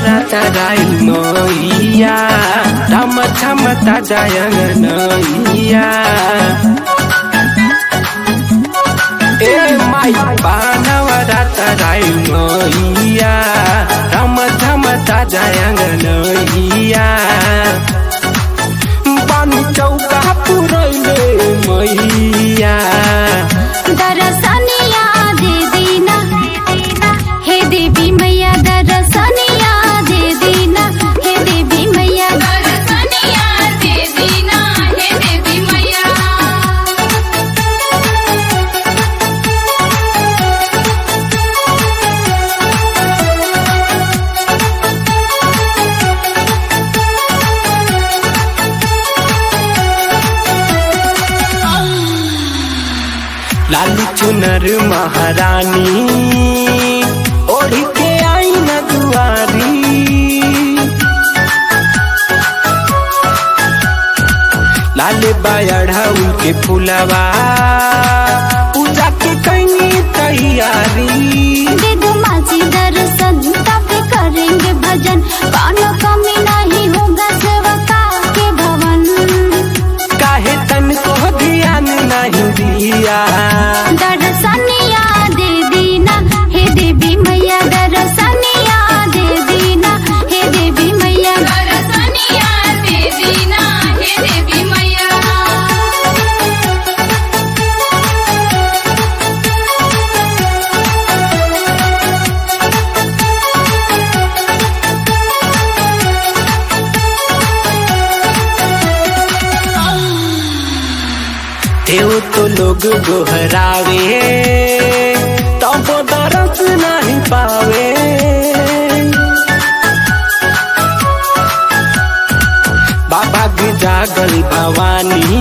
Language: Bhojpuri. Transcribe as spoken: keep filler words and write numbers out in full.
नवरात्राई मैया धम छम ताजायंग नैया ए माई बा नवरात्राई मैया धम छम ताजायंग नैया पानी चौका पुरैले मैया दरसनिया दे दीना हे देवी मैया दरसनिया दे दीना हे देवी मैया दरसनिया दे दीना हे देवी मैया लाली चुनर महारानी ओढ़ के आई न दुआरी लाले बायढ़ा उनके फुलवा पूजा के कहीं तैयारी दे दो माची दर्शन तब करेंगे भजन कौनो कमी नहीं होगा सेवका के भवन काहे तन को ध्यान नहीं दिया दरसनिया दे दीना हे देवी मैया दरसनिया दे दीना हे देवी मैया दरसनिया दे दीना हे देवी मैया देव तो लोग गोहरावे तब दरस नहीं पावे बाबा की जागल भवानी